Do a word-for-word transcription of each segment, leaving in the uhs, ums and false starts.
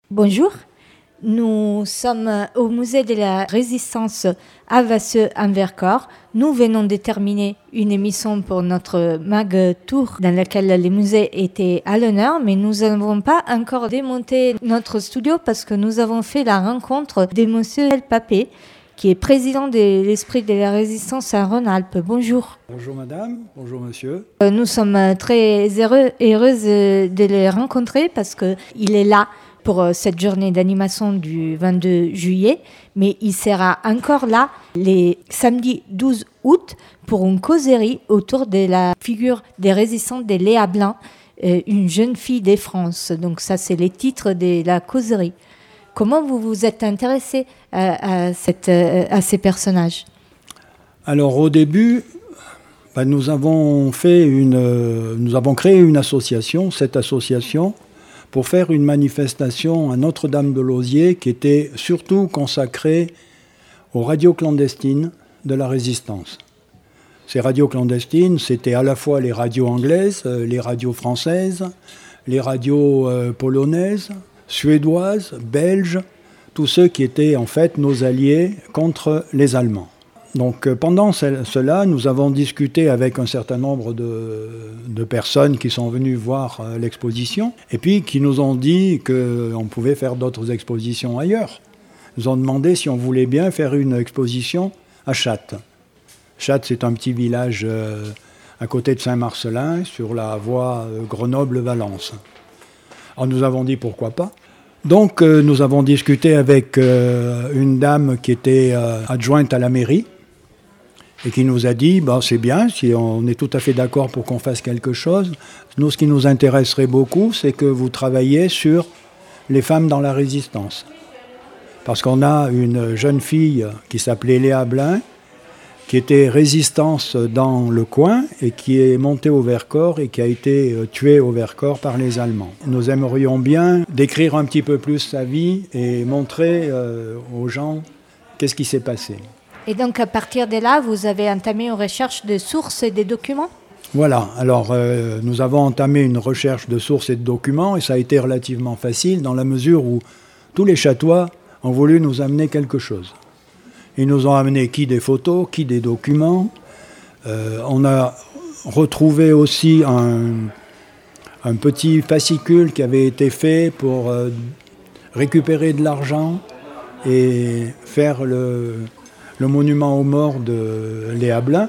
Bonjour, nous sommes au musée de la Résistance à Vasseux en Vercors. Nous venons de terminer une émission pour notre Mag Tour dans laquelle les musées étaient à l'honneur, mais nous n'avons pas encore démonté notre studio parce que nous avons fait la rencontre de monsieur El Papé, qui est président de l'Esprit de la Résistance en Rhône-Alpes. Bonjour. Bonjour madame, bonjour monsieur. Nous sommes très heureux et heureuses de le rencontrer parce qu'il est là pour cette journée d'animation du vingt-deux juillet, mais il sera encore là les samedis douze août pour une causerie autour de la figure des résistantes de Léa Blin, une jeune fille de France. Donc ça, c'est les titres de la causerie. Comment vous vous êtes intéressé à, à, cette, à ces personnages ? Alors au début, bah, nous avons fait une, nous avons créé une association, cette association, pour faire une manifestation à Notre-Dame-de-Lausier qui était surtout consacrée aux radios clandestines de la Résistance. Ces radios clandestines, c'était à la fois les radios anglaises, les radios françaises, les radios euh, polonaises, suédoises, belges, tous ceux qui étaient en fait nos alliés contre les Allemands. Donc pendant ce, cela, nous avons discuté avec un certain nombre de, de personnes qui sont venues voir euh, l'exposition et puis qui nous ont dit qu'on pouvait faire d'autres expositions ailleurs. Ils nous ont demandé si on voulait bien faire une exposition à Chattes. Chattes, c'est un petit village euh, à côté de Saint-Marcellin, sur la voie euh, Grenoble-Valence. Alors nous avons dit pourquoi pas. Donc euh, nous avons discuté avec euh, une dame qui était euh, adjointe à la mairie, et qui nous a dit, bah, c'est bien, si on est tout à fait d'accord pour qu'on fasse quelque chose. Nous, ce qui nous intéresserait beaucoup, c'est que vous travaillez sur les femmes dans la résistance. Parce qu'on a une jeune fille qui s'appelait Léa Blin, qui était résistance dans le coin et qui est montée au Vercors et qui a été tuée au Vercors par les Allemands. Nous aimerions bien décrire un petit peu plus sa vie et montrer euh, aux gens qu'est-ce qui s'est passé. Et donc, à partir de là, vous avez entamé une recherche de sources et des documents ? Voilà. Alors, euh, nous avons entamé une recherche de sources et de documents, et ça a été relativement facile dans la mesure où tous les châtois ont voulu nous amener quelque chose. Ils nous ont amené qui des photos, qui des documents. Euh, on a retrouvé aussi un, un petit fascicule qui avait été fait pour euh, récupérer de l'argent et faire le... le monument aux morts de Léa Blin.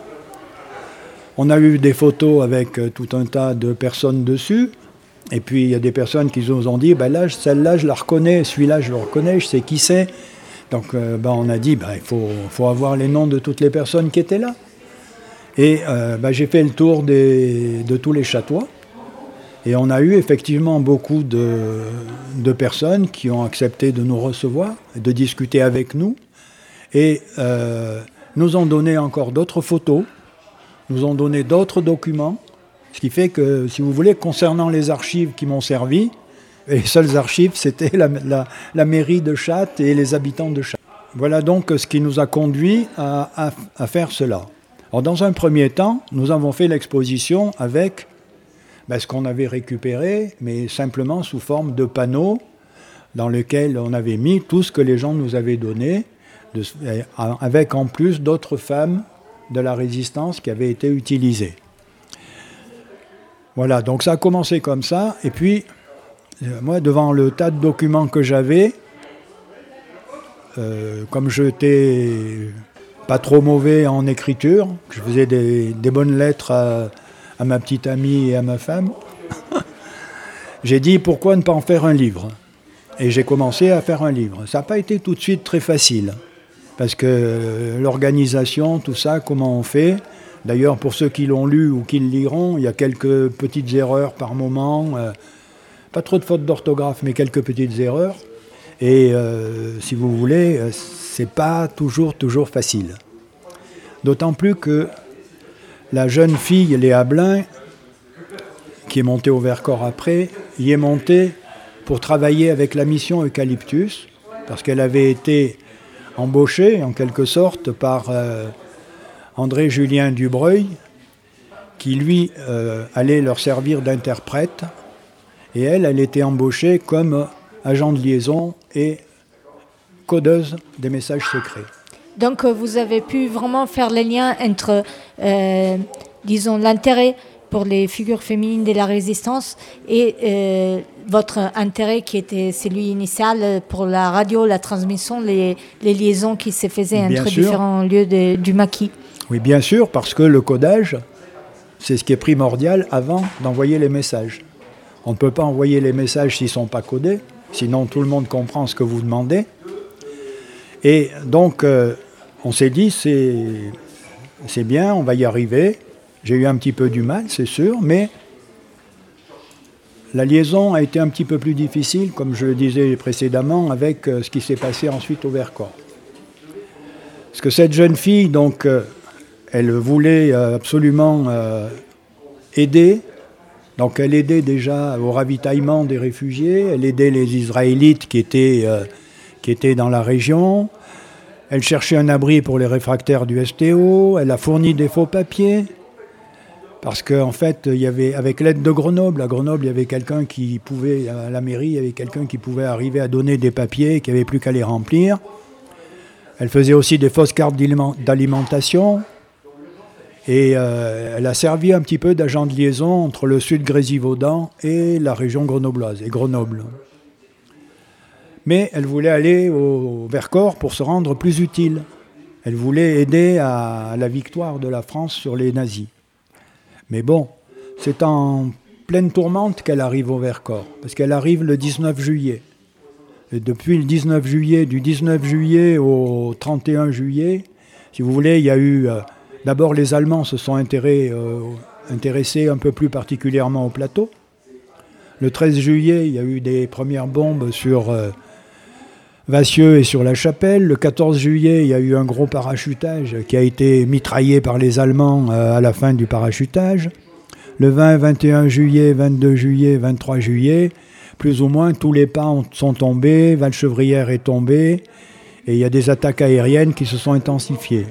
On a eu des photos avec tout un tas de personnes dessus. Et puis, il y a des personnes qui nous ont dit, ben là, celle-là, je la reconnais, celui-là, je le reconnais, je sais qui c'est. Donc, euh, ben, on a dit, ben, il faut, faut avoir les noms de toutes les personnes qui étaient là. Et euh, ben, j'ai fait le tour des, de tous les châtois. Et on a eu effectivement beaucoup de, de personnes qui ont accepté de nous recevoir, de discuter avec nous. Et euh, nous ont donné encore d'autres photos, nous ont donné d'autres documents, ce qui fait que, si vous voulez, concernant les archives qui m'ont servi, les seules archives, c'était la, la, la mairie de Chattes et les habitants de Chattes. Voilà donc ce qui nous a conduit à, à, à faire cela. Alors, dans un premier temps, nous avons fait l'exposition avec ben, ce qu'on avait récupéré, mais simplement sous forme de panneaux dans lesquels on avait mis tout ce que les gens nous avaient donné, De, avec en plus d'autres femmes de la résistance qui avaient été utilisées. Voilà, donc ça a commencé comme ça, et puis euh, moi, devant le tas de documents que j'avais, euh, comme je n'étais pas trop mauvais en écriture, je faisais des, des bonnes lettres à, à ma petite amie et à ma femme, j'ai dit pourquoi ne pas en faire un livre ? Et j'ai commencé à faire un livre. Ça n'a pas été tout de suite très facile. Parce que l'organisation, tout ça, comment on fait ? D'ailleurs, pour ceux qui l'ont lu ou qui le liront, il y a quelques petites erreurs par moment. Euh, pas trop de fautes d'orthographe, mais quelques petites erreurs. Et euh, si vous voulez, c'est pas toujours, toujours facile. D'autant plus que la jeune fille, Léa Blin, qui est montée au Vercors après, y est montée pour travailler avec la mission Eucalyptus, parce qu'elle avait été embauché en quelque sorte par euh, André-Julien Dubreuil, qui lui euh, allait leur servir d'interprète, et elle, elle était embauchée comme agent de liaison et codeuse des messages secrets. Donc vous avez pu vraiment faire le lien entre, euh, disons, l'intérêt pour les figures féminines de la résistance et euh, votre intérêt qui était celui initial pour la radio, la transmission, les, les liaisons qui se faisaient Bien entre sûr. différents lieux de, du maquis. Oui, bien sûr, parce que le codage, c'est ce qui est primordial avant d'envoyer les messages. On ne peut pas envoyer les messages s'ils ne sont pas codés, sinon tout le monde comprend ce que vous demandez. Et donc, euh, on s'est dit, c'est, c'est bien, on va y arriver. J'ai eu un petit peu du mal, c'est sûr, mais la liaison a été un petit peu plus difficile, comme je le disais précédemment, avec euh, ce qui s'est passé ensuite au Vercors. Parce que cette jeune fille, donc, euh, elle voulait euh, absolument euh, aider. Donc elle aidait déjà au ravitaillement des réfugiés, elle aidait les Israélites qui étaient, euh, qui étaient dans la région. Elle cherchait un abri pour les réfractaires du S T O, elle a fourni des faux papiers. Parce qu'en en fait, il y avait, avec l'aide de Grenoble, à Grenoble, il y avait quelqu'un qui pouvait, à la mairie, il y avait quelqu'un qui pouvait arriver à donner des papiers, qui n'avait plus qu'à les remplir. Elle faisait aussi des fausses cartes d'alimentation. Et euh, elle a servi un petit peu d'agent de liaison entre le sud Grésivaudan et la région grenobloise, et Grenoble. Mais elle voulait aller au Vercors pour se rendre plus utile. Elle voulait aider à la victoire de la France sur les nazis. Mais bon, c'est en pleine tourmente qu'elle arrive au Vercors, parce qu'elle arrive le dix-neuf juillet. Et depuis le dix-neuf juillet, du dix-neuf juillet au trente et un juillet, si vous voulez, il y a eu... Euh, d'abord, les Allemands se sont intéressés, euh, intéressés un peu plus particulièrement au plateau. Le treize juillet, il y a eu des premières bombes sur euh, Vassieux et sur la Chapelle. Le quatorze juillet, il y a eu un gros parachutage qui a été mitraillé par les Allemands euh, à la fin du parachutage. Le vingt, vingt et un juillet, vingt-deux juillet, vingt-trois juillet, plus ou moins tous les pas ont, sont tombés, Valchevrière est tombé, et il y a des attaques aériennes qui se sont intensifiées.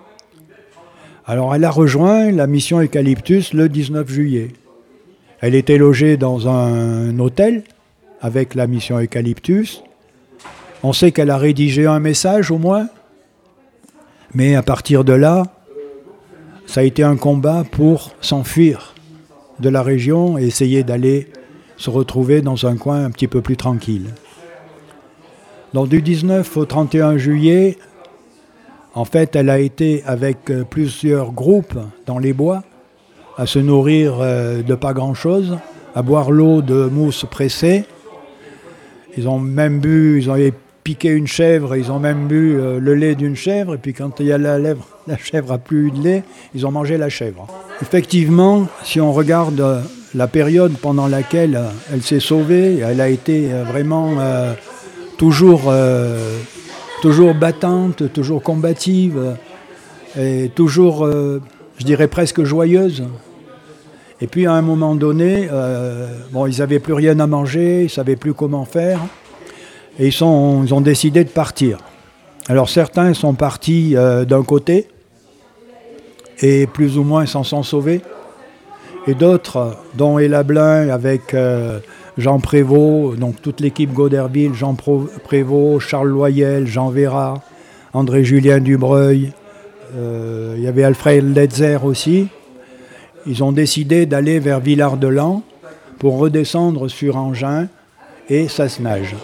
Alors elle a rejoint la mission Eucalyptus le dix-neuf juillet. Elle était logée dans un hôtel avec la mission Eucalyptus. On sait qu'elle a rédigé un message au moins, mais à partir de là, ça a été un combat pour s'enfuir de la région et essayer d'aller se retrouver dans un coin un petit peu plus tranquille. Donc du dix-neuf au trente et un juillet, en fait, elle a été avec plusieurs groupes dans les bois à se nourrir de pas grand-chose, à boire l'eau de mousse pressée. Ils ont même bu, ils ont piqué une chèvre, ils ont même bu euh, le lait d'une chèvre, et puis quand il y a la, lèvre, la chèvre a plus eu de lait, ils ont mangé la chèvre. Effectivement, si on regarde euh, la période pendant laquelle euh, elle s'est sauvée, elle a été euh, vraiment euh, toujours, euh, toujours battante, toujours combative, euh, et toujours, euh, je dirais presque joyeuse. Et puis à un moment donné, euh, bon, ils n'avaient plus rien à manger, ils ne savaient plus comment faire. Et ils, sont, ils ont décidé de partir. Alors certains sont partis euh, d'un côté, et plus ou moins s'en sont sauvés. Et d'autres, dont Ella Blin avec euh, Jean Prévost, donc toute l'équipe Goderville, Jean Prévost, Charles Loyel, Jean Véra, André-Julien Dubreuil, euh, il y avait Alfred Letzer aussi. Ils ont décidé d'aller vers Villard-de-Lans pour redescendre sur Engins et Sassenage.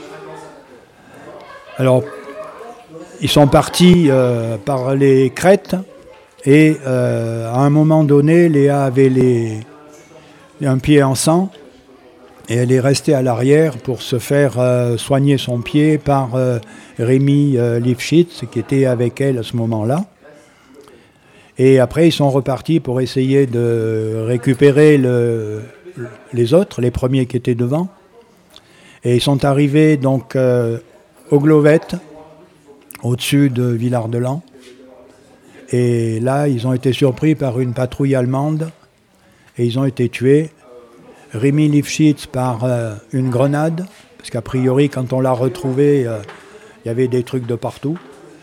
Alors, ils sont partis euh, par les crêtes et euh, à un moment donné, Léa avait les, un pied en sang et elle est restée à l'arrière pour se faire euh, soigner son pied par euh, Rémi euh, Lifshitz qui était avec elle à ce moment-là. Et après, ils sont repartis pour essayer de récupérer le, les autres, les premiers qui étaient devant. Et ils sont arrivés donc euh, au Glovette, au-dessus de Villard-de-Lans. Et là, ils ont été surpris par une patrouille allemande et ils ont été tués. Rémi Lifshitz par euh, une grenade, parce qu'a priori, quand on l'a retrouvé, euh, il y avait des trucs de partout.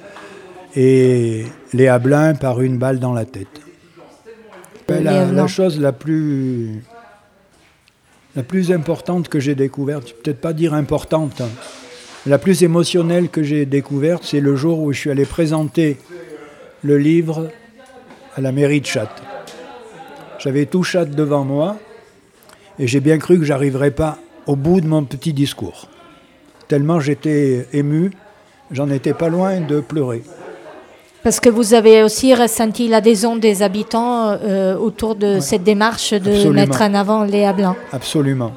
Et Léa Blin par une balle dans la tête. La, la chose la plus, la plus importante que j'ai découverte, peut-être pas dire importante, hein, la plus émotionnelle que j'ai découverte, c'est le jour où je suis allé présenter le livre à la mairie de Chattes. J'avais tout Chattes devant moi et j'ai bien cru que j'arriverais pas au bout de mon petit discours. Tellement j'étais ému, j'en étais pas loin de pleurer. Parce que vous avez aussi ressenti l'adhésion des habitants euh, autour de ouais. cette démarche de Absolument. mettre en avant Léa Blanc. Absolument.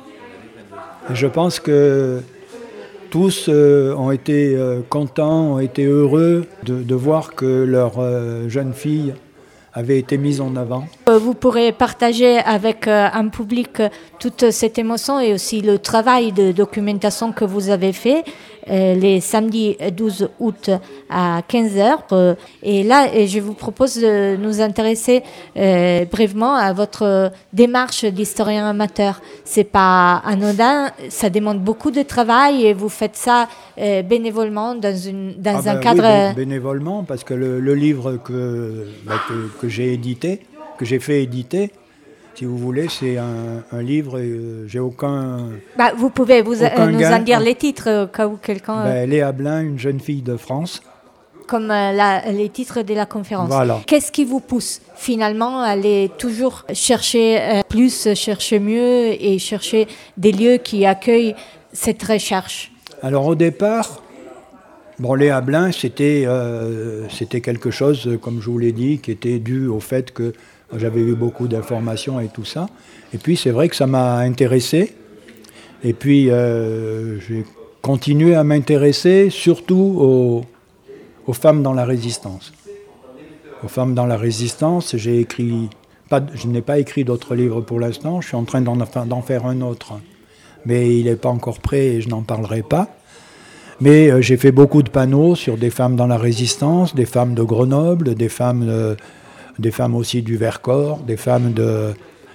Et je pense que tous euh, ont été euh, contents, ont été heureux de, de voir que leur euh, jeune fille avait été mise en avant. Vous pourrez partager avec euh, un public toute cette émotion et aussi le travail de documentation que vous avez fait euh, les samedis douze août à quinze heures. Euh, et là, je vous propose de nous intéresser euh, brièvement à votre démarche d'historien amateur. C'est pas anodin, ça demande beaucoup de travail et vous faites ça euh, bénévolement dans, une, dans ah ben un cadre... Oui, bénévolement, parce que le, le livre que, bah, que, que j'ai édité, que j'ai fait éditer, si vous voulez, c'est un, un livre, euh, j'ai aucun... Bah, vous pouvez vous, aucun euh, nous gain, en dire les titres, au cas où quelqu'un... Ben, Léa Blanc, une jeune fille de France. Comme euh, la, les titres de la conférence. Voilà. Qu'est-ce qui vous pousse finalement à aller toujours chercher euh, plus, chercher mieux et chercher des lieux qui accueillent cette recherche? Alors au départ, bon, Léa Blanc, c'était, euh, c'était quelque chose, comme je vous l'ai dit, qui était dû au fait que j'avais eu beaucoup d'informations et tout ça. Et puis c'est vrai que ça m'a intéressé. Et puis euh, j'ai continué à m'intéresser surtout aux, aux femmes dans la résistance. Aux femmes dans la résistance, j'ai écrit, pas, je n'ai pas écrit d'autres livres pour l'instant, je suis en train d'en, d'en faire un autre. Mais il n'est pas encore prêt et je n'en parlerai pas. Mais euh, j'ai fait beaucoup de panneaux sur des femmes dans la résistance, des femmes de Grenoble, des femmes... Euh, des femmes aussi du Vercors, des femmes de,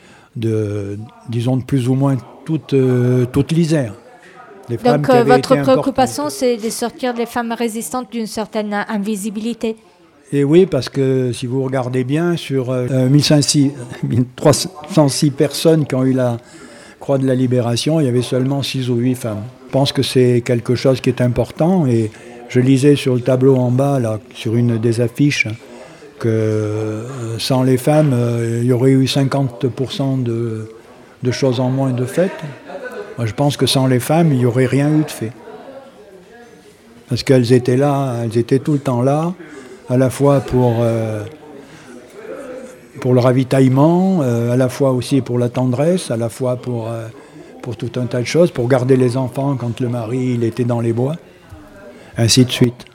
de disons, de plus ou moins toute, euh, toute l'Isère. Des femmes Donc qui euh, votre été préoccupation, c'est de sortir les femmes résistantes d'une certaine invisibilité. Et oui, parce que si vous regardez bien, sur euh, mille trois cent six personnes qui ont eu la Croix de la Libération, il y avait seulement six ou huit femmes. Je pense que c'est quelque chose qui est important et je lisais sur le tableau en bas, là, sur une des affiches, que sans les femmes, euh, il y aurait eu cinquante pour cent de, de choses en moins de faites. Moi, je pense que sans les femmes, il n'y aurait rien eu de fait. Parce qu'elles étaient là, elles étaient tout le temps là, à la fois pour, euh, pour le ravitaillement, euh, à la fois aussi pour la tendresse, à la fois pour, euh, pour tout un tas de choses, pour garder les enfants quand le mari il était dans les bois, ainsi de suite.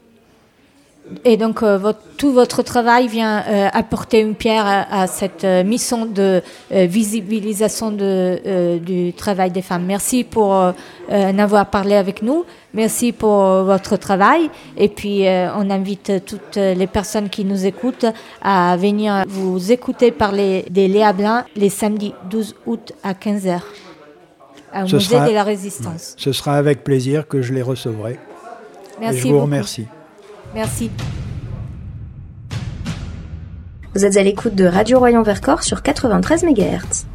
Et donc, euh, votre, tout votre travail vient euh, apporter une pierre à, à cette euh, mission de euh, visibilisation de, euh, du travail des femmes. Merci pour euh, en avoir parlé avec nous. Merci pour euh, votre travail. Et puis, euh, on invite toutes les personnes qui nous écoutent à venir vous écouter parler des Léa Blanc les samedis douze août à quinze heures au ce Musée sera, de la Résistance. Ce sera avec plaisir que je les recevrai. Merci Et je vous beaucoup. remercie. Merci. Vous êtes à l'écoute de Radio Royan Vercors sur quatre-vingt-treize mégahertz.